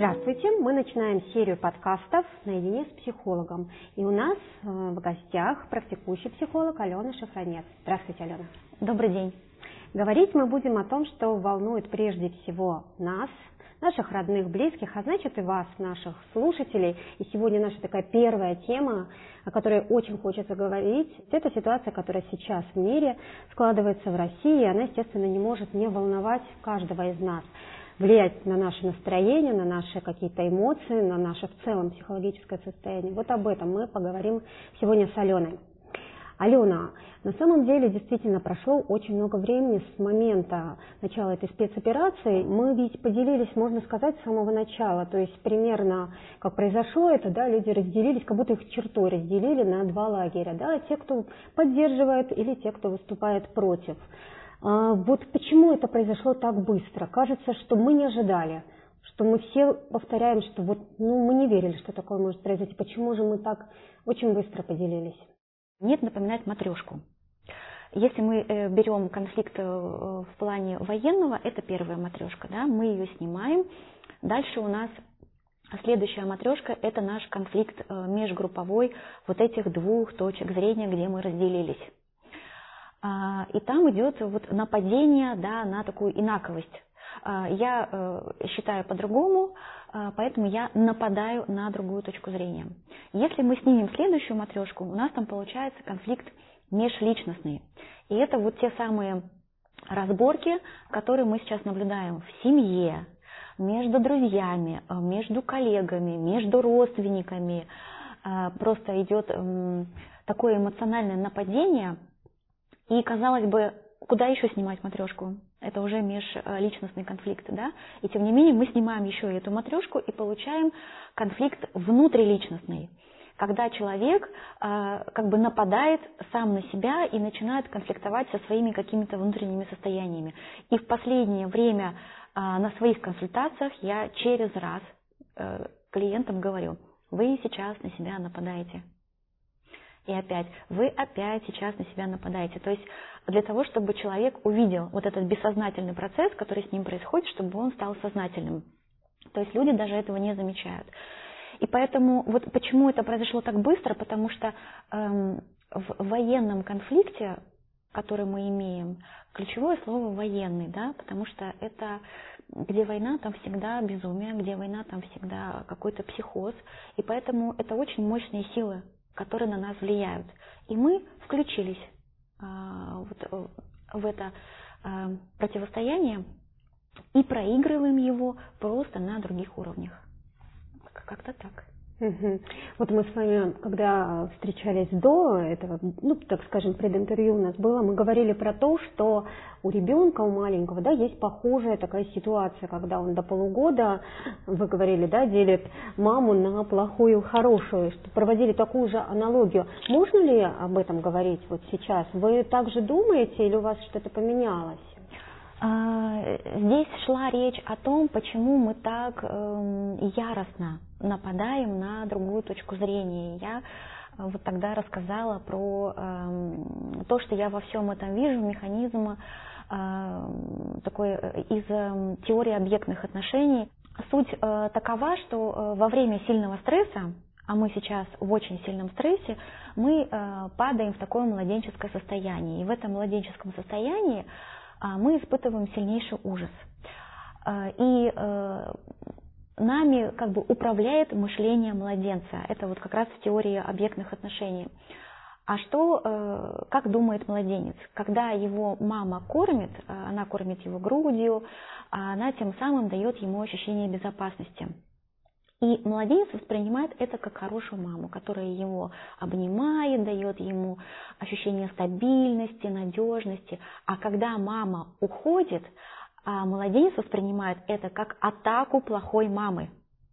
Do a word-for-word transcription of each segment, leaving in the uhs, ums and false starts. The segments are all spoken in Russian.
Здравствуйте, мы начинаем серию подкастов «Наедине с психологом». И у нас в гостях практикующий психолог Алена Шафранец. Здравствуйте, Алена. Добрый день. Говорить мы будем о том, что волнует прежде всего нас, наших родных, близких, а значит и вас, наших слушателей. И сегодня наша такая первая тема, о которой очень хочется говорить, это ситуация, которая сейчас в мире складывается в России, и она, естественно, не может не волновать каждого из нас, влиять на наше настроение, на наши какие-то эмоции, на наше в целом психологическое состояние. Вот об этом мы поговорим сегодня с Аленой. Алена, на самом деле действительно прошло очень много времени с момента начала этой спецоперации. Мы ведь поделились, можно сказать, с самого начала. То есть примерно как произошло это, да, люди разделились, как будто их чертой разделили на два лагеря. Да, те, кто поддерживает, или те, кто выступает против. А вот почему это произошло так быстро? Кажется, что мы не ожидали, что мы все повторяем, что вот, ну, мы не верили, что такое может произойти. Почему же мы так очень быстро поделились? Нет, напоминает матрешку. Если мы берем конфликт в плане военного, это первая матрешка, да, мы ее снимаем. Дальше у нас следующая матрешка – это наш конфликт межгрупповой вот этих двух точек зрения, где мы разделились. И там идет вот нападение, да, на такую инаковость. Я считаю по-другому, поэтому я нападаю на другую точку зрения. Если мы снимем следующую матрешку, у нас там получается конфликт межличностный. И это вот те самые разборки, которые мы сейчас наблюдаем в семье, между друзьями, между коллегами, между родственниками. Просто идет такое эмоциональное нападение. И, казалось бы, куда еще снимать матрешку? Это уже межличностный конфликт, да? И тем не менее мы снимаем еще и эту матрешку и получаем конфликт внутриличностный, когда человек э, как бы нападает сам на себя и начинает конфликтовать со своими какими-то внутренними состояниями. И в последнее время э, на своих консультациях я через раз э, клиентам говорю: вы сейчас на себя нападаете. И опять, вы опять сейчас на себя нападаете. То есть для того, чтобы человек увидел вот этот бессознательный процесс, который с ним происходит, чтобы он стал сознательным. То есть люди даже этого не замечают. И поэтому, вот почему это произошло так быстро, потому что эм, в военном конфликте, который мы имеем, ключевое слово военный, да, потому что это где война, там всегда безумие, где война, там всегда какой-то психоз. И поэтому это очень мощные силы, которые на нас влияют. И мы включились а, вот, в это а, противостояние и проигрываем его просто на других уровнях. Как-то так. Угу. Вот мы с вами, когда встречались до этого, ну, так скажем, прединтервью у нас было, мы говорили про то, что у ребенка, у маленького, да, есть похожая такая ситуация, когда он до полугода, вы говорили, да, делит маму на плохую и хорошую, что проводили такую же аналогию. Можно ли об этом говорить вот сейчас? Вы также думаете или у вас что-то поменялось? Здесь шла речь о том, почему мы так яростно нападаем на другую точку зрения. Я вот тогда рассказала про то, что я во всем этом вижу механизм такой из теории объектных отношений. Суть такова, что во время сильного стресса, а мы сейчас в очень сильном стрессе, мы падаем в такое младенческое состояние. И в этом младенческом состоянии мы испытываем сильнейший ужас. И нами как бы управляет мышление младенца. Это вот как раз в теории объектных отношений. А что, как думает младенец? Когда его мама кормит, она кормит его грудью, она тем самым дает ему ощущение безопасности. И младенец воспринимает это как хорошую маму, которая его обнимает, дает ему ощущение стабильности, надежности. А когда мама уходит, младенец воспринимает это как атаку плохой мамы.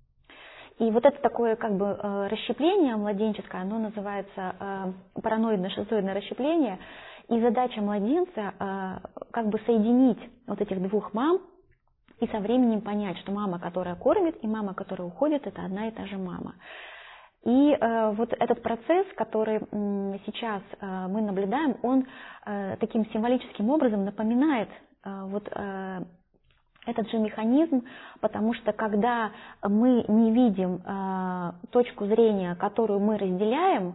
И вот это такое как бы расщепление младенческое, оно называется параноидно-шизоидное расщепление. И задача младенца как бы соединить вот этих двух мам, и со временем понять, что мама, которая кормит, и мама, которая уходит, это одна и та же мама. И э, вот этот процесс, который э, сейчас э, мы наблюдаем, он э, таким символическим образом напоминает э, вот, э, этот же механизм, потому что когда мы не видим э, точку зрения, которую мы разделяем,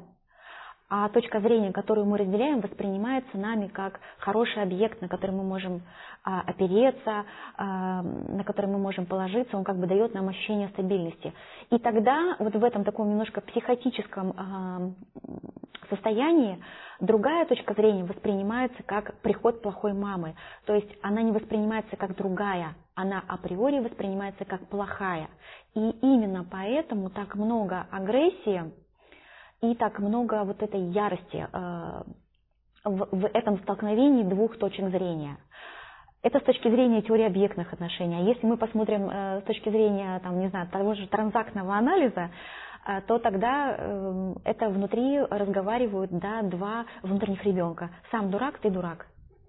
а точка зрения, которую мы разделяем, воспринимается нами как хороший объект, на который мы можем а, опереться, а, на который мы можем положиться, он как бы дает нам ощущение стабильности. И тогда вот в этом таком немножко психотическом а, состоянии другая точка зрения воспринимается как приход плохой мамы. То есть она не воспринимается как другая, она априори воспринимается как плохая. И именно поэтому так много агрессии и так много вот этой ярости э, в, в этом столкновении двух точек зрения. Это с точки зрения теории объектных отношений. А если мы посмотрим э, с точки зрения, там, не знаю, того же транзактного анализа, э, то тогда э, это внутри разговаривают, да, два внутренних ребенка. Сам дурак, ты дурак.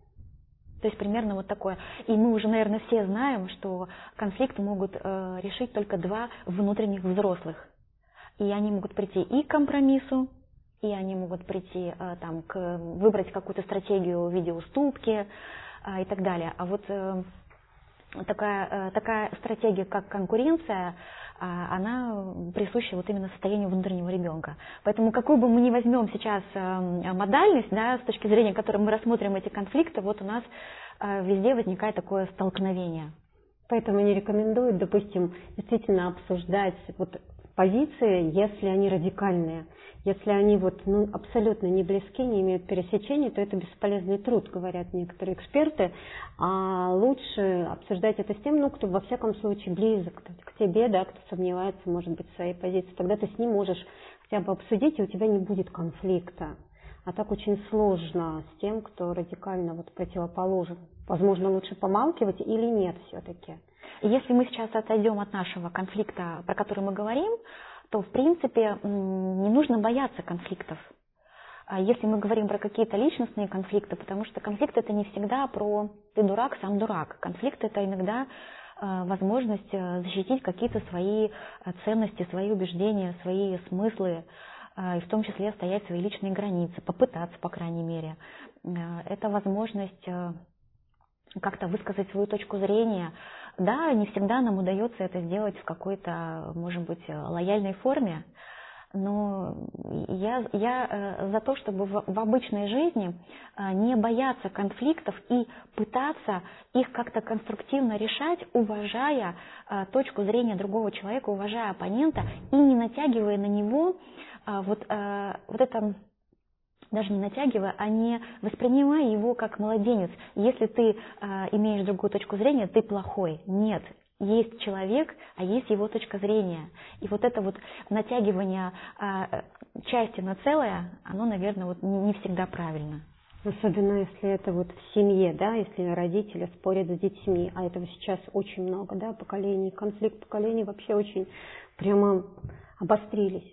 То есть примерно вот такое. И мы уже, наверное, все знаем, что конфликты могут э, решить только два внутренних взрослых. И они могут прийти и к компромиссу, и они могут прийти э, там, к, выбрать какую-то стратегию в виде уступки э, и так далее. А вот э, такая, э, такая стратегия, как конкуренция, э, она присуща вот именно состоянию внутреннего ребенка. Поэтому какую бы мы ни возьмем сейчас э, модальность, да, с точки зрения которой мы рассмотрим эти конфликты, вот у нас э, везде возникает такое столкновение. Поэтому не рекомендуют, допустим, действительно обсуждать вот позиции, если они радикальные. Если они вот, ну, абсолютно не близки, не имеют пересечений, то это бесполезный труд, говорят некоторые эксперты. А лучше обсуждать это с тем, ну, кто во всяком случае близок к тебе, да, кто сомневается, может быть, в своей позиции. Тогда ты с ним можешь хотя бы обсудить, и у тебя не будет конфликта. А так очень сложно с тем, кто радикально вот противоположен. Возможно, лучше помалкивать или нет все-таки. Если мы сейчас отойдем от нашего конфликта, про который мы говорим, то, в принципе, не нужно бояться конфликтов. Если мы говорим про какие-то личностные конфликты, потому что конфликт – это не всегда про «ты дурак, сам дурак». Конфликт – это иногда возможность защитить какие-то свои ценности, свои убеждения, свои смыслы, и в том числе отстоять свои личные границы, попытаться, по крайней мере. Это возможность как-то высказать свою точку зрения. Да, не всегда нам удается это сделать в какой-то, может быть, лояльной форме, но я, я за то, чтобы в, в обычной жизни не бояться конфликтов и пытаться их как-то конструктивно решать, уважая точку зрения другого человека, уважая оппонента и не натягивая на него вот, вот это... даже не натягивая, а не воспринимая его как младенец. Если ты э, имеешь другую точку зрения, ты плохой. Нет, есть человек, а есть его точка зрения. И вот это вот натягивание э, части на целое, оно, наверное, вот не, не всегда правильно. Особенно если это вот в семье, да, если родители спорят с детьми, а этого сейчас очень много, да, поколений, конфликт поколений вообще очень прямо обострились.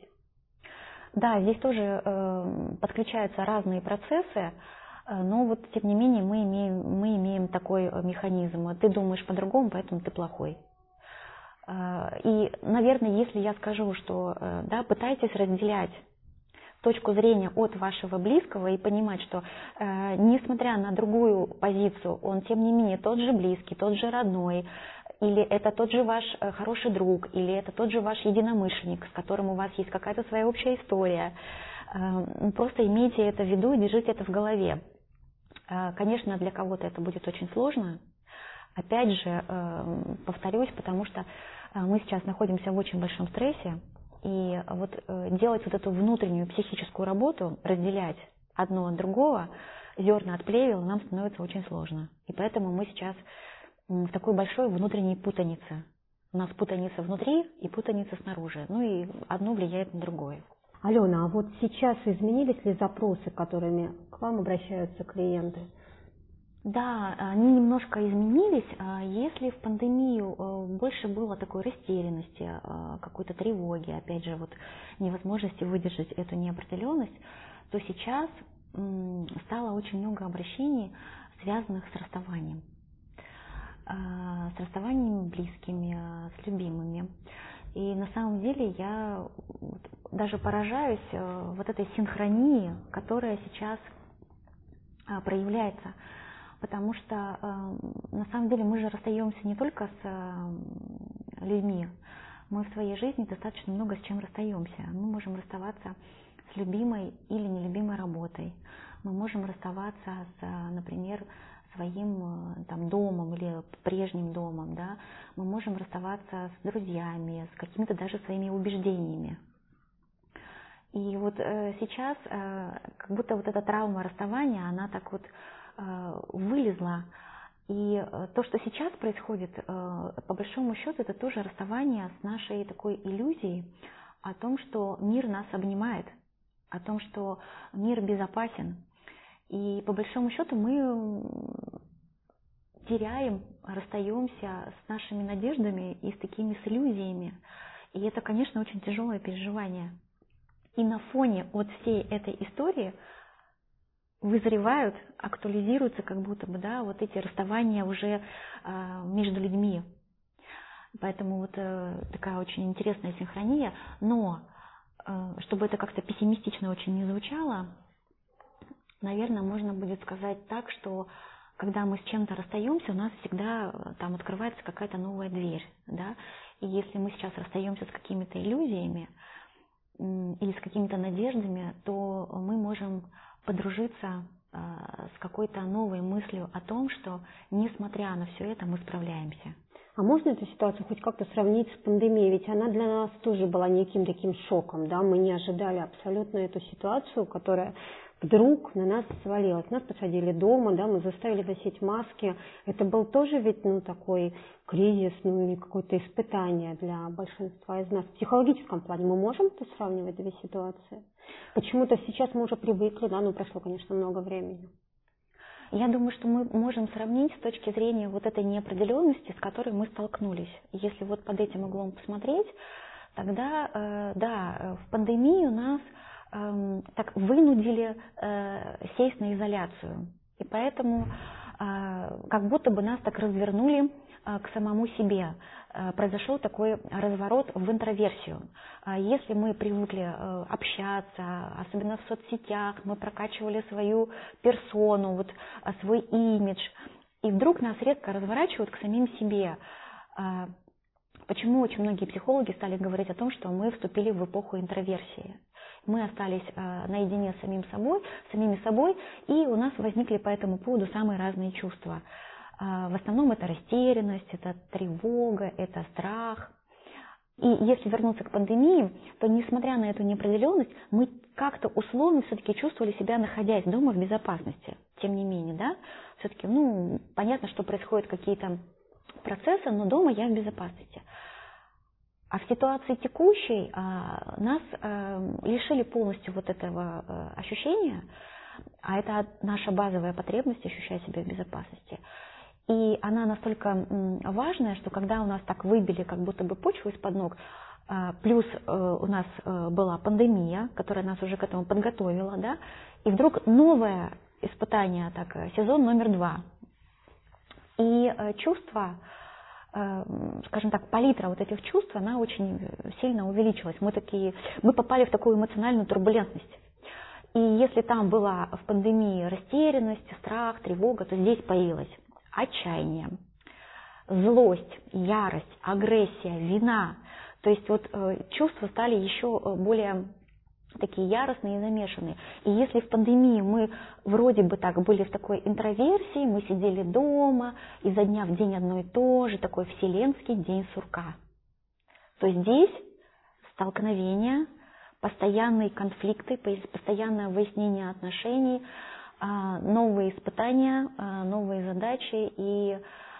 Да, здесь тоже э, подключаются разные процессы, э, но вот тем не менее мы имеем, мы имеем такой механизм. Ты думаешь по-другому, поэтому ты плохой. Э, и, наверное, если я скажу, что э, да, пытайтесь разделять точку зрения от вашего близкого и понимать, что э, несмотря на другую позицию, он тем не менее тот же близкий, тот же родной, или это тот же ваш хороший друг, или это тот же ваш единомышленник, с которым у вас есть какая-то своя общая история. Просто имейте это в виду и держите это в голове. Конечно, для кого-то это будет очень сложно. Опять же, повторюсь, потому что мы сейчас находимся в очень большом стрессе, и вот делать вот эту внутреннюю психическую работу, разделять одно от другого, зерна от плевела, нам становится очень сложно. И поэтому мы сейчас в такой большой внутренней путанице. У нас путаница внутри и путаница снаружи. Ну и одно влияет на другое. Алена, а вот сейчас изменились ли запросы, которыми к вам обращаются клиенты? Да, они немножко изменились. Если в пандемию больше было такой растерянности, какой-то тревоги, опять же, вот невозможности выдержать эту неопределенность, то сейчас стало очень много обращений, связанных с расставанием. С расставаниями близкими, с любимыми. И на самом деле я даже поражаюсь вот этой синхронии, которая сейчас проявляется. потому что э, на самом деле мы же расстаемся не только с э, людьми, мы в своей жизни достаточно много с чем расстаемся. Мы можем расставаться с любимой или нелюбимой работой, мы можем расставаться с, например, своим там, домом или прежним домом, да? Мы можем расставаться с друзьями, с какими-то даже своими убеждениями. И вот э, сейчас э, как будто вот эта травма расставания, она так вот э, вылезла. И э, то, что сейчас происходит, э, по большому счету, это тоже расставание с нашей такой иллюзией о том, что мир нас обнимает, о том, что мир безопасен. И по большому счету мы теряем, расстаемся с нашими надеждами и с такими с иллюзиями. И это, конечно, очень тяжелое переживание. И на фоне вот всей этой истории вызревают, актуализируются как будто бы, да, вот эти расставания уже э, между людьми. Поэтому вот э, такая очень интересная синхрония. Но э, чтобы это как-то пессимистично очень не звучало, наверное, можно будет сказать так, что когда мы с чем-то расстаемся, у нас всегда там открывается какая-то новая дверь, да. И если мы сейчас расстаемся с какими-то иллюзиями или с какими-то надеждами, то мы можем подружиться э, с какой-то новой мыслью о том, что несмотря на все это мы справляемся. А можно эту ситуацию хоть как-то сравнить с пандемией? Ведь она для нас тоже была неким таким шоком, да? Мы не ожидали абсолютно эту ситуацию, которая вдруг на нас свалилась. Нас посадили дома, да, мы заставили носить маски. Это был тоже ведь, ну, такой кризис, ну, или какое-то испытание для большинства из нас. В психологическом плане мы можем это сравнивать, две ситуации? Почему-то сейчас мы уже привыкли, да, ну, прошло, конечно, много времени. Я думаю, что мы можем сравнить с точки зрения вот этой неопределенности, с которой мы столкнулись. Если вот под этим углом посмотреть, тогда, э, да, в пандемии у нас э, так вынудили э, сесть на изоляцию. И поэтому э, как будто бы нас так развернули э, к самому себе. Э, произошел такой разворот в интроверсию. Э, если мы привыкли э, общаться, особенно в соцсетях, мы прокачивали свою персону, вот, э, свой имидж, и вдруг нас резко разворачивают к самим себе. Э, почему очень многие психологи стали говорить о том, что мы вступили в эпоху интроверсии? Мы остались э, наедине с самим собой, самими собой, и у нас возникли по этому поводу самые разные чувства. Э, в основном это растерянность, это тревога, это страх. И если вернуться к пандемии, то несмотря на эту неопределенность, мы как-то условно все-таки чувствовали себя, находясь дома, в безопасности. Тем не менее, да, все-таки, ну, понятно, что происходят какие-то процессы, но дома я в безопасности. А в ситуации текущей а, нас а, лишили полностью вот этого а, ощущения, а это наша базовая потребность ощущать себя в безопасности. И она настолько м, важная, что когда у нас так выбили как будто бы почву из-под ног, а, плюс а, у нас а, была пандемия, которая нас уже к этому подготовила, да, и вдруг новое испытание, так, сезон номер два. И а, чувства, скажем так, палитра вот этих чувств, она очень сильно увеличилась. Мы, такие, мы попали в такую эмоциональную турбулентность. И если там была в пандемии растерянность, страх, тревога, то здесь появилось отчаяние, злость, ярость, агрессия, вина. То есть вот чувства стали еще более такие яростные и замешанные. И если в пандемии мы вроде бы так были в такой интроверсии, мы сидели дома, изо дня в день одно и то же, такой вселенский день сурка, то здесь столкновения, постоянные конфликты, постоянное выяснение отношений, новые испытания, новые задачи и,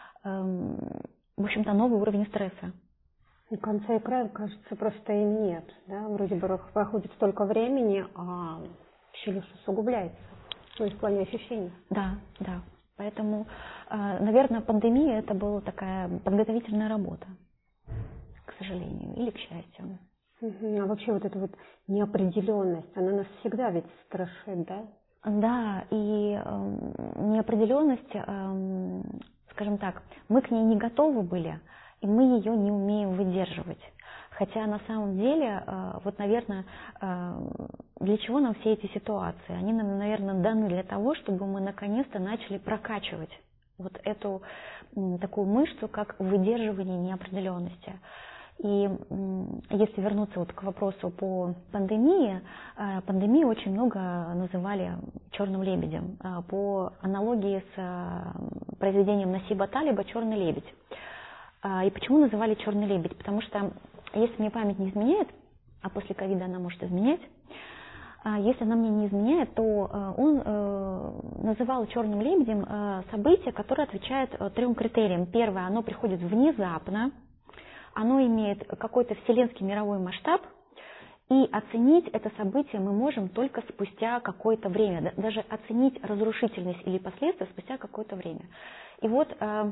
в общем-то, новый уровень стресса. И конца и края, кажется, просто и нет. Да? Вроде бы проходит столько времени, а все лишь усугубляется. Ну, в плане ощущений. Да, да. Поэтому, наверное, пандемия это была такая подготовительная работа, к сожалению, или к счастью. А вообще вот эта вот неопределенность, она нас всегда ведь страшит, да? Да, и э, неопределенность, э, скажем так, мы к ней не готовы были, и мы ее не умеем выдерживать. Хотя на самом деле, вот, наверное, для чего нам все эти ситуации? Они нам, наверное, даны для того, чтобы мы наконец-то начали прокачивать вот эту такую мышцу, как выдерживание неопределенности. И если вернуться вот к вопросу по пандемии, пандемию очень много называли черным лебедем, по аналогии с произведением Насиба Талиба «Черный лебедь». И почему называли черный лебедь? Потому что, если мне память не изменяет, а после ковида она может изменять, если она мне не изменяет, то он называл черным лебедем событие, которое отвечает трем критериям. Первое, оно приходит внезапно, оно имеет какой-то вселенский мировой масштаб, и оценить это событие мы можем только спустя какое-то время, даже оценить разрушительность или последствия спустя какое-то время. И вот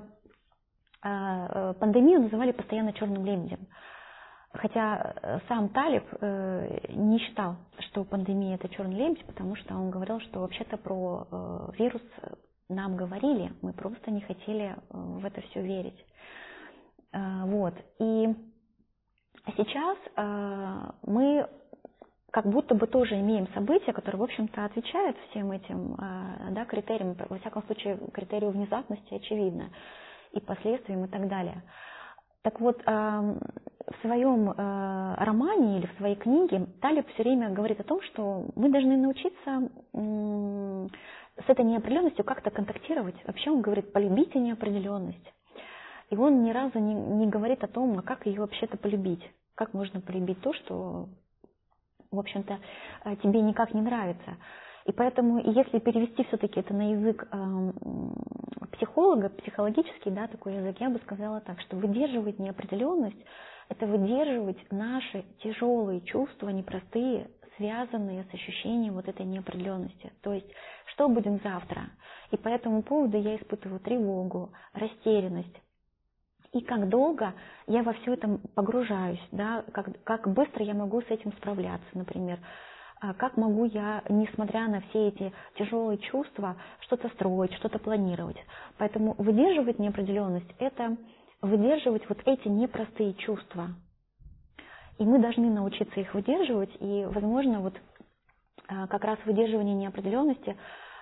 пандемию называли постоянно черным лебедем. Хотя сам Талиб не считал, что пандемия – это черный лебедь, потому что он говорил, что вообще-то про вирус нам говорили, мы просто не хотели в это все верить. Вот. И сейчас мы как будто бы тоже имеем события, которые, в общем-то, отвечают всем этим, да, критериям, во всяком случае, критерию внезапности очевидно, и последствиям и так далее. Так вот, в своем романе или в своей книге Талиб все время говорит о том, что мы должны научиться с этой неопределенностью как-то контактировать. Вообще он говорит, полюбите неопределенность. И он ни разу не, не говорит о том, а как ее вообще-то полюбить. Как можно полюбить то, что, в общем-то, тебе никак не нравится. И поэтому, если перевести все-таки это на язык э, психолога, психологический, да, такой язык, я бы сказала так, что выдерживать неопределенность – это выдерживать наши тяжелые чувства, непростые, связанные с ощущением вот этой неопределенности. То есть, что будем завтра? И по этому поводу я испытываю тревогу, растерянность. И как долго я во все это погружаюсь, да, как, как быстро я могу с этим справляться, например. Как могу я, несмотря на все эти тяжелые чувства, что-то строить, что-то планировать. Поэтому выдерживать неопределенность – это выдерживать вот эти непростые чувства. И мы должны научиться их выдерживать, и, возможно, вот как раз выдерживание неопределенности,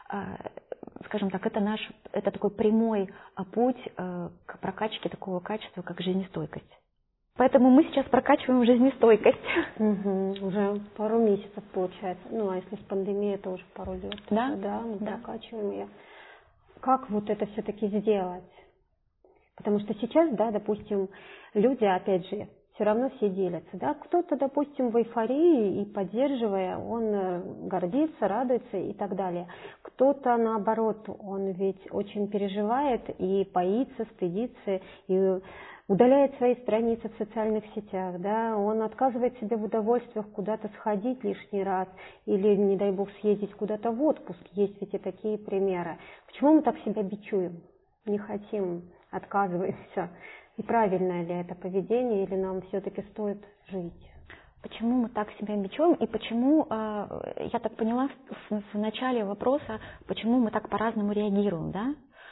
скажем так, это наш, это такой прямой путь к прокачке такого качества, как жизнестойкость. Поэтому мы сейчас прокачиваем жизнестойкость. Угу, уже пару месяцев получается. Ну, а если с пандемией, то уже пару лет. Да, да мы да. прокачиваем ее. Как вот это все-таки сделать? Потому что сейчас, да, допустим, люди, опять же, все равно все делятся. Да? Кто-то, допустим, в эйфории и поддерживая, он гордится, радуется и так далее. Кто-то, наоборот, он ведь очень переживает и боится, стыдится, и удаляет свои страницы в социальных сетях, да, он отказывает себе в удовольствиях куда-то сходить лишний раз или, не дай бог, съездить куда-то в отпуск. Есть ведь и такие примеры. Почему мы так себя бичуем? Не хотим, отказываемся. И правильное ли это поведение, или нам все-таки стоит жить? Почему мы так себя бичуем, и почему, я так поняла в начале вопроса, почему мы так по-разному реагируем, да?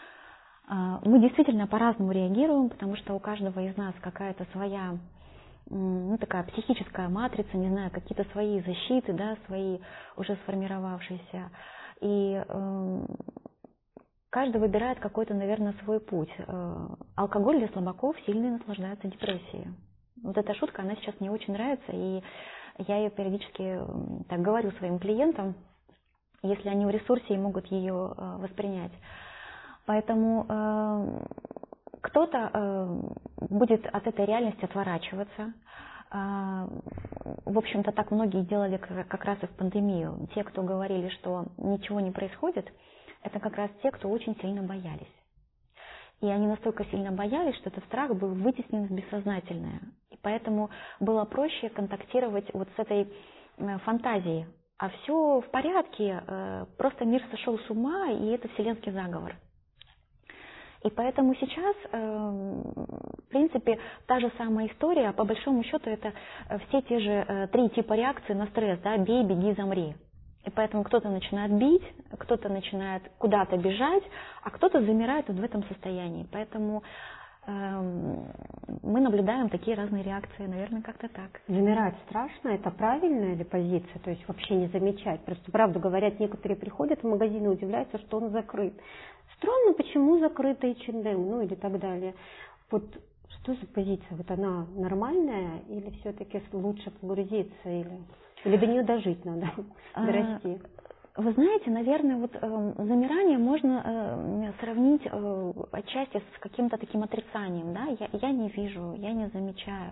Мы действительно по-разному реагируем, потому что у каждого из нас какая-то своя, ну, такая психическая матрица, не знаю, какие-то свои защиты, да, свои уже сформировавшиеся. И э, каждый выбирает какой-то, наверное, свой путь. Алкоголь для слабаков сильно наслаждается депрессией. Вот эта шутка, она сейчас мне очень нравится, и я ее периодически так говорю своим клиентам, если они в ресурсе и могут ее воспринять. Поэтому э, кто-то э, будет от этой реальности отворачиваться. Э, в общем-то, так многие делали как, как раз и в пандемию. Те, кто говорили, что ничего не происходит, это как раз те, кто очень сильно боялись. И они настолько сильно боялись, что этот страх был вытеснен в бессознательное. И поэтому было проще контактировать вот с этой э, фантазией. А все в порядке, э, просто мир сошел с ума, и это вселенский заговор. И поэтому сейчас, в принципе, та же самая история, по большому счету, это все те же три типа реакции на стресс, да, бей, беги, замри. И поэтому кто-то начинает бить, кто-то начинает куда-то бежать, а кто-то замирает вот в этом состоянии. Поэтому мы наблюдаем такие разные реакции, наверное, как-то так. Замирать страшно, это правильная ли позиция? То есть вообще не замечать. Просто правду говорят, некоторые приходят в магазин и удивляются, что он закрыт. Странно, почему закрыт эйч энд эм, ну или так далее. Вот что за позиция? Вот она нормальная или все-таки лучше погрузиться, или, или до нее дожить надо, дорасти? Вы знаете, наверное, вот э, замирание можно э, сравнить э, отчасти с каким-то таким отрицанием, да, я, я не вижу, я не замечаю.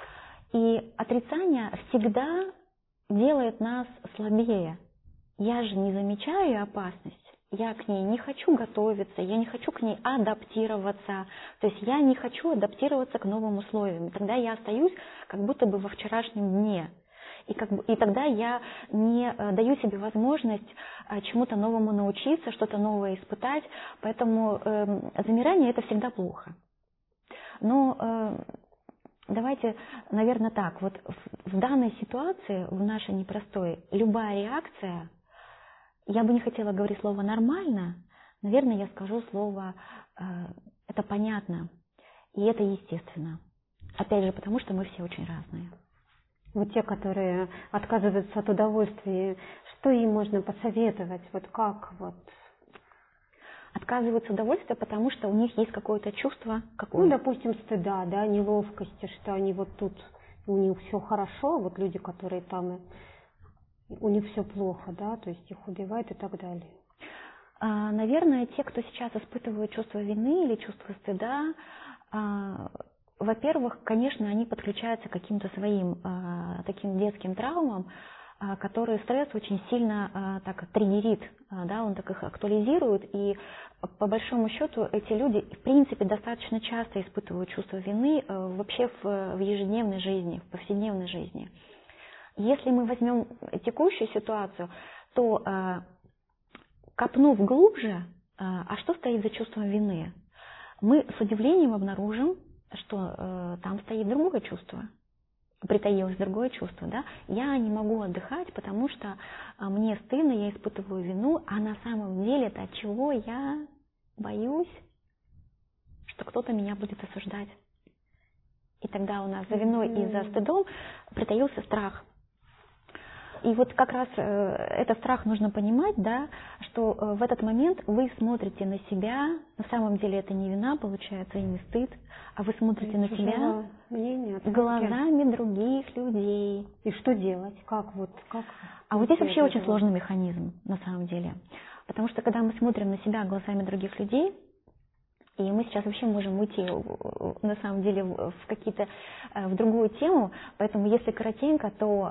И отрицание всегда делает нас слабее. Я же не замечаю опасность, я к ней не хочу готовиться, я не хочу к ней адаптироваться, то есть я не хочу адаптироваться к новым условиям. Тогда я остаюсь как будто бы во вчерашнем дне. И, как бы, и тогда я не даю себе возможность чему-то новому научиться, что-то новое испытать. Поэтому э, замирание – это всегда плохо. Но э, давайте, наверное, так. Вот в, в данной ситуации, в нашей непростой, любая реакция, я бы не хотела говорить слово «нормально», наверное, я скажу слово э, «это понятно» и «это естественно». Опять же, потому что мы все очень разные. Вот те, которые отказываются от удовольствия, что им можно посоветовать? Вот как вот? Отказываются от удовольствия, потому что у них есть какое-то чувство. Какое? Ну, допустим, стыда, да, неловкости, что они вот тут, у них все хорошо, вот люди, которые там, у них все плохо, да, то есть их убивают и так далее. А, наверное, те, кто сейчас испытывают чувство вины или чувство стыда, а, во-первых, конечно, они подключаются к каким-то своим э, таким детским травмам, э, которые стресс очень сильно э, так триггерит, э, да, он так их актуализирует, и по большому счету эти люди, в принципе, достаточно часто испытывают чувство вины э, вообще в, в ежедневной жизни, в повседневной жизни. Если мы возьмем текущую ситуацию, то э, копнув глубже, э, а что стоит за чувством вины, мы с удивлением обнаружим, что э, там стоит другое чувство, притаилось другое чувство, да, я не могу отдыхать, потому что э, мне стыдно, я испытываю вину, а на самом деле это от чего я боюсь, что кто-то меня будет осуждать. И тогда у нас за виной и за стыдом притаился страх. И вот как раз э, этот страх нужно понимать, да, что э, в этот момент вы смотрите на себя, на самом деле это не вина, получается, и не стыд, а вы смотрите и на себя мнение, глазами других людей. И что делать? Как вот, как? А вот здесь вообще очень сложный механизм, на самом деле. Потому что когда мы смотрим на себя глазами других людей, и мы сейчас вообще можем уйти, на самом деле, в какие-то, в другую тему, поэтому если коротенько, то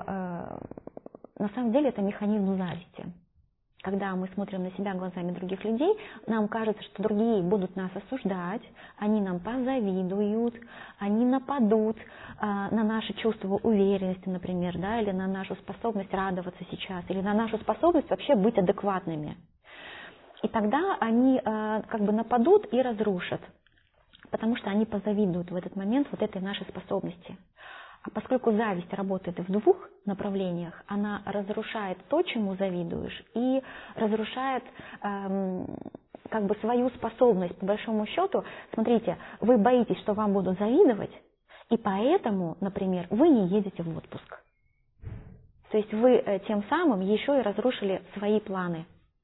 на самом деле это механизм зависти. Когда мы смотрим на себя глазами других людей, нам кажется, что другие будут нас осуждать, они нам позавидуют, они нападут э, на наше чувство уверенности, например, да, или на нашу способность радоваться сейчас, или на нашу способность вообще быть адекватными. И тогда они э, как бы нападут и разрушат, потому что они позавидуют в этот момент вот этой нашей способности. А поскольку зависть работает в двух направлениях, она разрушает то, чему завидуешь, и разрушает эм, как бы свою способность. По большому счету, смотрите, вы боитесь, что вам будут завидовать, и поэтому, например, вы не едете в отпуск. То есть вы э, тем самым еще и разрушили свои планы.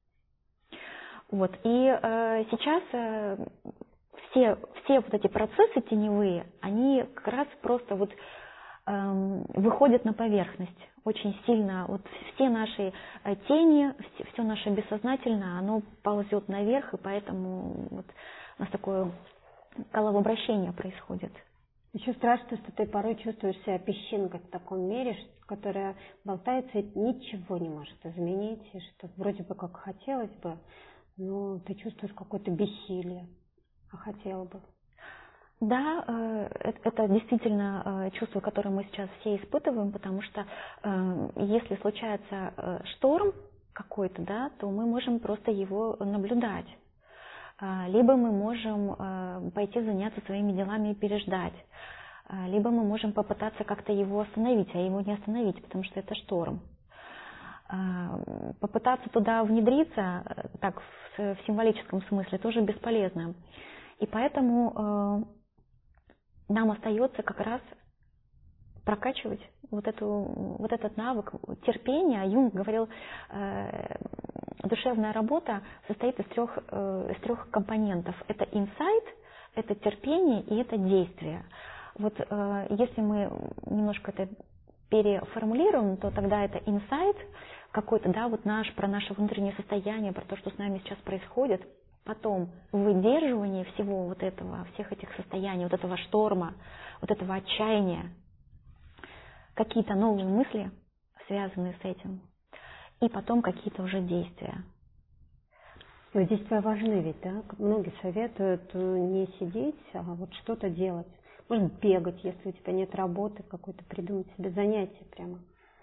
Вот. И э, сейчас э, все, все вот эти процессы теневые, они как раз просто вот выходят на поверхность очень сильно. Вот все наши тени, все наше бессознательное, оно ползет наверх, и поэтому вот у нас такое головообращение происходит. Еще страшно, что ты порой чувствуешь себя песчинкой в таком мире, которая болтается и ничего не может изменить, и что вроде бы как хотелось бы, но ты чувствуешь какое-то бессилие, а хотела бы. Да, это действительно чувство, которое мы сейчас все испытываем, потому что если случается шторм какой-то, да, то мы можем просто его наблюдать. Либо мы можем пойти заняться своими делами и переждать. Либо мы можем попытаться как-то его остановить, а его не остановить, потому что это шторм. Попытаться туда внедриться, так в символическом смысле, тоже бесполезно. И поэтому нам остается как раз прокачивать вот, эту, вот этот навык терпения. Юнг говорил, э, душевная работа состоит из трех, э, из трех компонентов. Это инсайт, это терпение и это действие. Вот э, если мы немножко это переформулируем, то тогда это инсайт какой-то, да, вот наш, про наше внутреннее состояние, про то, что с нами сейчас происходит. Потом выдерживание всего вот этого, всех этих состояний, вот этого шторма, вот этого отчаяния, какие-то новые мысли, связанные с этим, и потом какие-то уже действия. Но действия важны ведь, да? Многие советуют не сидеть, а вот что-то делать. Может бегать, если у тебя нет работы, какой-то придумать себе занятие прямо.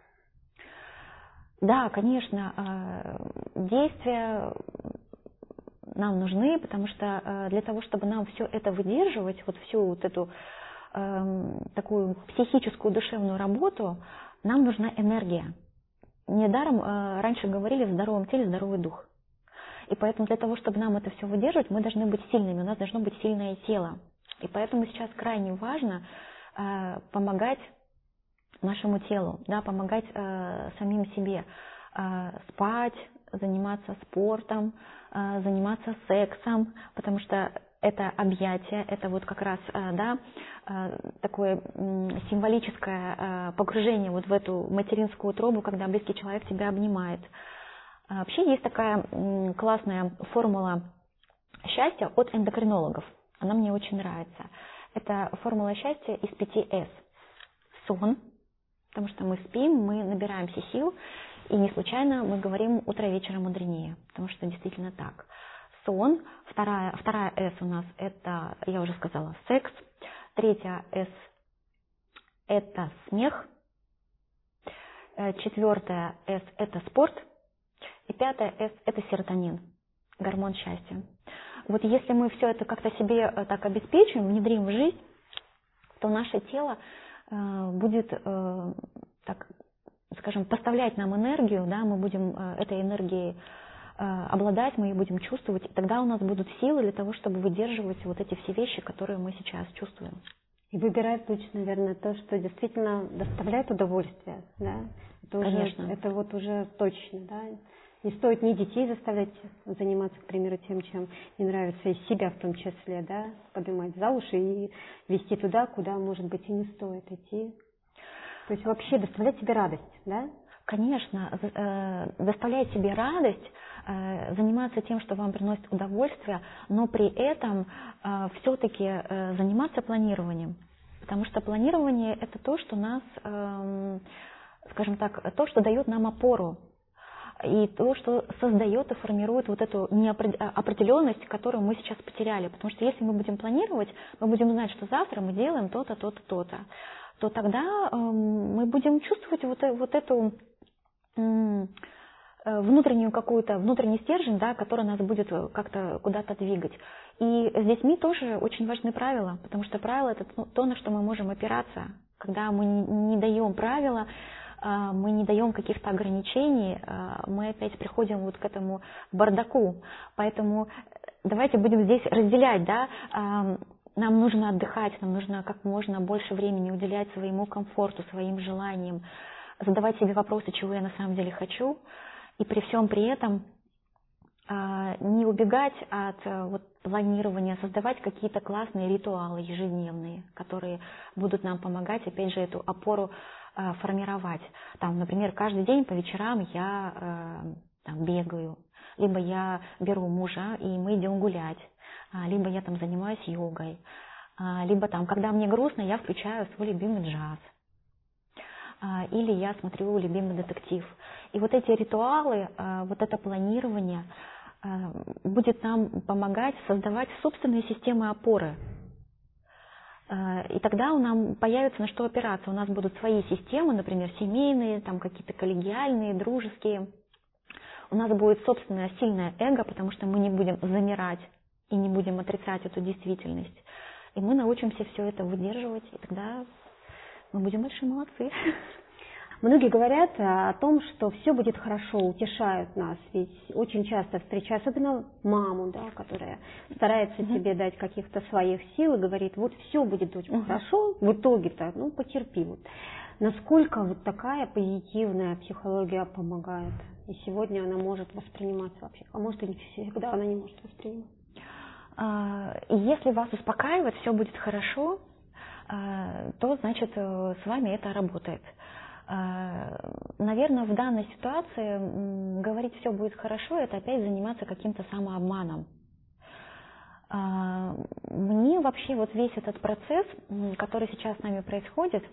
Да, конечно, действия нам нужны, потому что для того, чтобы нам все это выдерживать, вот всю вот эту такую психическую, душевную работу, нам нужна энергия. Недаром раньше говорили «в здоровом теле здоровый дух». И поэтому для того, чтобы нам это все выдерживать, мы должны быть сильными, у нас должно быть сильное тело. И поэтому сейчас крайне важно помогать нашему телу, да, помогать самим себе, спать, заниматься спортом, заниматься сексом, потому что это объятие, это вот как раз, да, такое символическое погружение вот в эту материнскую утробу, когда близкий человек тебя обнимает. Вообще есть такая классная формула счастья от эндокринологов. Она мне очень нравится. Это формула счастья из пяти эс. Сон, потому что мы спим, мы набираемся сил, и не случайно мы говорим «утро вечера мудренее», потому что действительно так. Сон. Вторая, вторая эс у нас это, я уже сказала, секс. Третья эс это смех. Четвертая эс это спорт. И пятая эс это серотонин, гормон счастья. Вот если мы все это как-то себе так обеспечим, внедрим в жизнь, то наше тело будет, так скажем, поставлять нам энергию, да, мы будем этой энергией обладать, мы ее будем чувствовать, и тогда у нас будут силы для того, чтобы выдерживать вот эти все вещи, которые мы сейчас чувствуем. И выбирать лучше, наверное, то, что действительно доставляет удовольствие, да? Это уже, Конечно. Это вот уже точно, да? Не стоит ни детей заставлять заниматься, к примеру, тем, чем не нравится, и себя в том числе, да, поднимать за уши и вести туда, куда, может быть, и не стоит идти. То есть вообще доставлять себе радость, да? Конечно, доставлять себе радость, заниматься тем, что вам приносит удовольствие, но при этом все-таки заниматься планированием. Потому что планирование – это то, что нас, скажем так, то, что дает нам опору. И то, что создает и формирует вот эту неопределенность, которую мы сейчас потеряли. Потому что если мы будем планировать, мы будем знать, что завтра мы делаем то-то, то-то, то-то, то тогда мы будем чувствовать вот, вот эту внутреннюю какую-то, внутренний стержень, да, который нас будет как-то куда-то двигать. И с детьми тоже очень важны правила, потому что правила – это то, на что мы можем опираться. Когда мы не даем правила, мы не даем каких-то ограничений, мы опять приходим вот к этому бардаку. Поэтому давайте будем здесь разделять, да, нам нужно отдыхать, нам нужно как можно больше времени уделять своему комфорту, своим желаниям, задавать себе вопросы, чего я на самом деле хочу, и при всем при этом не убегать от вот, планирования, создавать какие-то классные ритуалы ежедневные, которые будут нам помогать, опять же, эту опору формировать. Там, например, каждый день по вечерам я там, бегаю, либо я беру мужа, и мы идем гулять, либо я там занимаюсь йогой, либо там, когда мне грустно, я включаю свой любимый джаз, или я смотрю любимый детектив. И вот эти ритуалы, вот это планирование будет нам помогать создавать собственные системы опоры. И тогда у нас появится на что опираться. У нас будут свои системы, например, семейные, там какие-то коллегиальные, дружеские. У нас будет собственное сильное эго, потому что мы не будем замирать и не будем отрицать эту действительность. И мы научимся все это выдерживать, и тогда мы будем большие молодцы. Многие говорят о том, что все будет хорошо, утешают нас, ведь очень часто встречаю, особенно маму, да, которая старается Мгм. тебе дать каких-то своих сил и говорит, вот все будет очень Мгм. хорошо, в итоге-то, ну, потерпи. Вот. Насколько вот такая позитивная психология помогает? И сегодня она может восприниматься вообще, а может и не всегда она не может воспринимать. А, и Если вас успокаивает, все будет хорошо, а, то значит э, с вами это работает. А, Наверное, в данной ситуации м, говорить все будет хорошо, это опять заниматься каким-то самообманом. А, Мне вообще вот весь этот процесс, м, который сейчас с нами происходит,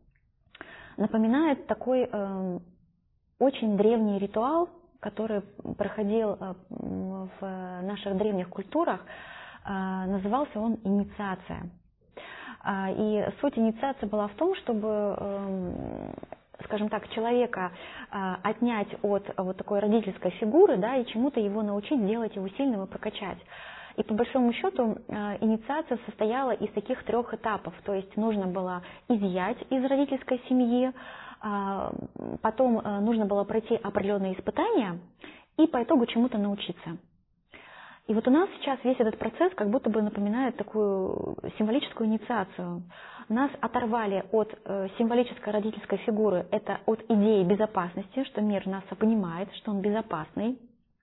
напоминает такой э, очень древний ритуал, который проходил э, м, в наших древних культурах. Э, Назывался он инициация. А, И суть инициации была в том, чтобы, эм, скажем так, человека а, отнять от вот такой родительской фигуры, да, и чему-то его научить, сделать его сильным и прокачать. И по большому счету э, инициация состояла из таких трех этапов. То есть нужно было изъять из родительской семьи, а, потом э, нужно было пройти определенные испытания и по итогу чему-то научиться. И вот у нас сейчас весь этот процесс как будто бы напоминает такую символическую инициацию. Нас оторвали от э, символической родительской фигуры, это от идеи безопасности, что мир нас понимает, что он безопасный.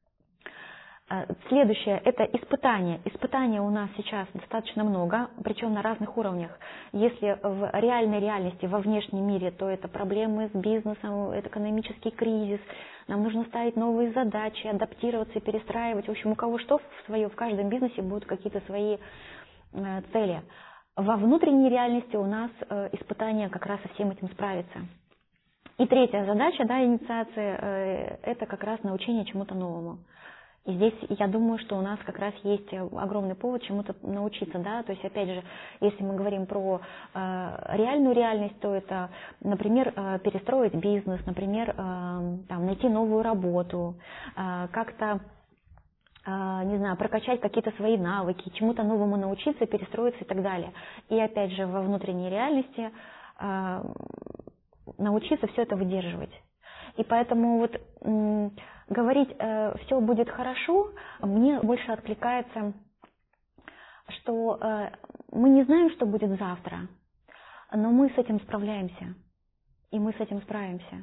Э, Следующее – это испытания. Испытаний у нас сейчас достаточно много, причем на разных уровнях. Если в реальной реальности, во внешнем мире, то это проблемы с бизнесом, это экономический кризис, нам нужно ставить новые задачи, адаптироваться и перестраивать. В общем, у кого что в, свое, в каждом бизнесе будут какие-то свои э, цели. Во внутренней реальности у нас э, испытания как раз со всем этим справиться. И третья задача, да, инициации, э, это как раз научение чему-то новому. И здесь я думаю, что у нас как раз есть огромный повод чему-то научиться, да, то есть опять же, если мы говорим про э, реальную реальность, то это, например, э, перестроить бизнес, например, э, там, найти новую работу, э, как-то, э, не знаю, прокачать какие-то свои навыки, чему-то новому научиться, перестроиться и так далее. И опять же, во внутренней реальности э, научиться все это выдерживать. И поэтому вот м, говорить э, «все будет хорошо» мне больше откликается, что э, мы не знаем, что будет завтра, но мы с этим справляемся, и мы с этим справимся.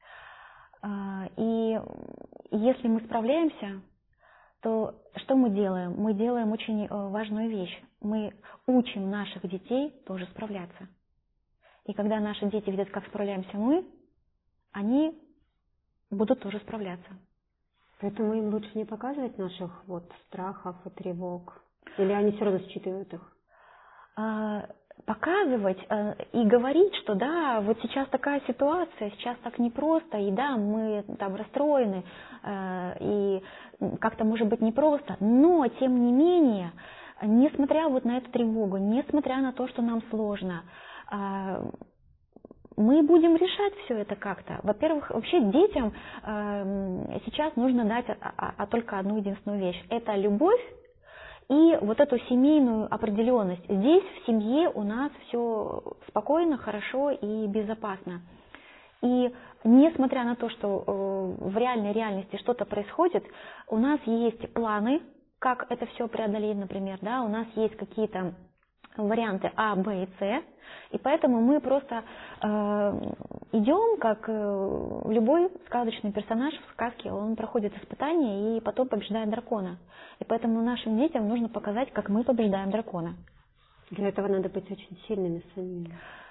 Э, и если мы справляемся, то что мы делаем? Мы делаем очень важную вещь. Мы учим наших детей тоже справляться. И когда наши дети видят, как справляемся мы, они будут тоже справляться. Поэтому им лучше не показывать наших вот страхов и тревог? Или они все равно считывают их? А, показывать а, и говорить, что да, вот сейчас такая ситуация, сейчас так непросто, и да, мы там расстроены, а, и как-то может быть непросто, но тем не менее, несмотря вот на эту тревогу, несмотря на то, что нам сложно, а, мы будем решать все это как-то. Во-первых, вообще детям э, сейчас нужно дать а, а, а только одну единственную вещь. Это любовь и вот эту семейную определенность. Здесь в семье у нас все спокойно, хорошо и безопасно. И несмотря на то, что э, в реальной реальности что-то происходит, у нас есть планы, как это все преодолеть, например, да, у нас есть какие-то варианты А, Б и С, и поэтому мы просто э, идем, как э, любой сказочный персонаж в сказке, он проходит испытания и потом побеждает дракона. И поэтому нашим детям нужно показать, как мы побеждаем дракона. Для этого надо быть очень сильными самими.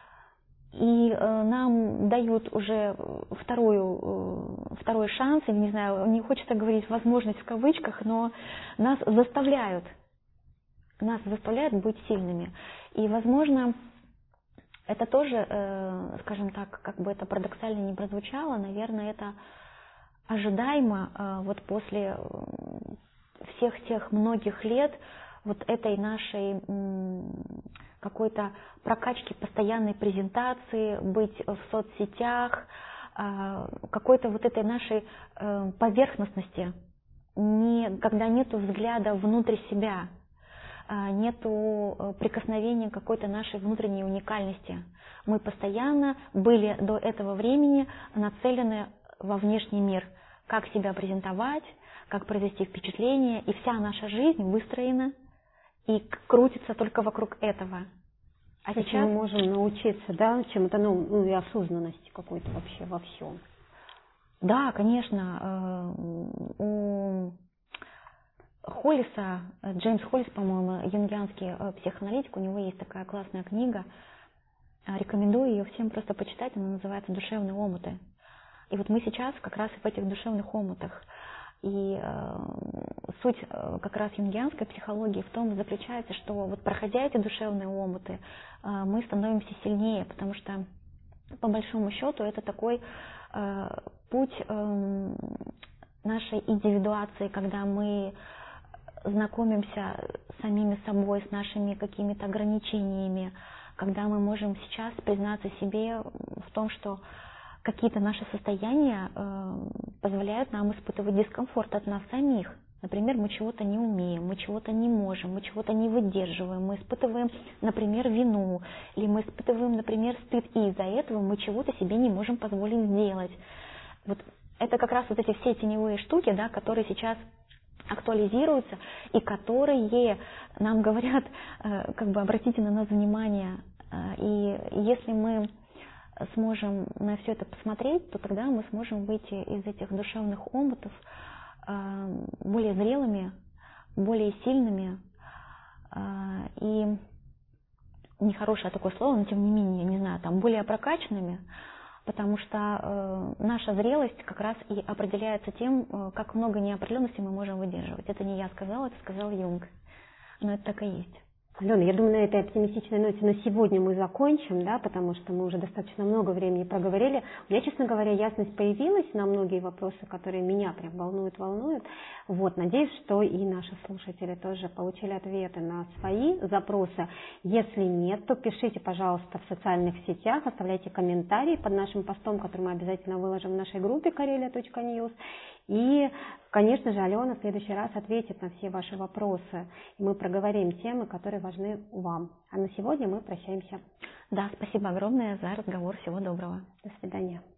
И э, нам дают уже вторую, э, второй шанс, или, не знаю, не хочется говорить возможность в кавычках, но нас заставляют, нас заставляют быть сильными. И, возможно, это тоже, э, скажем так, как бы это парадоксально не прозвучало, наверное, это ожидаемо э, вот после всех тех многих лет вот этой нашей м, какой-то прокачки постоянной презентации, быть в соцсетях, э, какой-то вот этой нашей э, поверхностности, не, когда нет взгляда внутрь себя. нету прикосновения к какой-то нашей внутренней уникальности. Мы постоянно были до этого времени нацелены во внешний мир, как себя презентовать, как произвести впечатление, и вся наша жизнь выстроена и крутится только вокруг этого. А сейчас мы можем научиться, да, чему-то, ну, ну и осознанности какой-то вообще во всем. Да, конечно. У Холлиса, Джеймс Холлис, по-моему, юнгианский психоаналитик, у него есть такая классная книга. Рекомендую ее всем просто почитать, она называется «Душевные омуты». И вот мы сейчас как раз в этих душевных омутах. И э, суть э, как раз юнгианской психологии в том заключается, что вот проходя эти душевные омуты, э, мы становимся сильнее, потому что по большому счету это такой э, путь э, нашей индивидуации, когда мы знакомимся с самими собой, с нашими какими-то ограничениями, когда мы можем сейчас признаться себе в том, что какие-то наши состояния э, позволяют нам испытывать дискомфорт от нас самих. Например, мы чего-то не умеем, мы чего-то не можем, мы чего-то не выдерживаем, мы испытываем, например, вину, или мы испытываем, например, стыд, и из-за этого мы чего-то себе не можем позволить сделать. Вот это как раз вот эти все теневые штуки, да, которые сейчас актуализируются и которые нам говорят, э, как бы обратите на нас внимание, э, и если мы сможем на все это посмотреть, то тогда мы сможем выйти из этих душевных омутов э, более зрелыми, более сильными э, и нехорошее такое слово, но тем не менее, не знаю, там более прокачанными, потому что э, наша зрелость как раз и определяется тем, э, как много неопределенности мы можем выдерживать. Это не я сказала, это сказал Юнг, но это так и есть. Алена, я думаю, на этой оптимистичной ноте на сегодня мы закончим, да, потому что мы уже достаточно много времени проговорили. У меня, честно говоря, ясность появилась на многие вопросы, которые меня прям волнуют, волнуют. Вот, надеюсь, что и наши слушатели тоже получили ответы на свои запросы. Если нет, то пишите, пожалуйста, в социальных сетях, оставляйте комментарии под нашим постом, который мы обязательно выложим в нашей группе карелия точка ньюс. И, конечно же, Алена в следующий раз ответит на все ваши вопросы. И мы проговорим темы, которые важны вам. А на сегодня мы прощаемся. Да, спасибо огромное за разговор. Всего доброго. До свидания.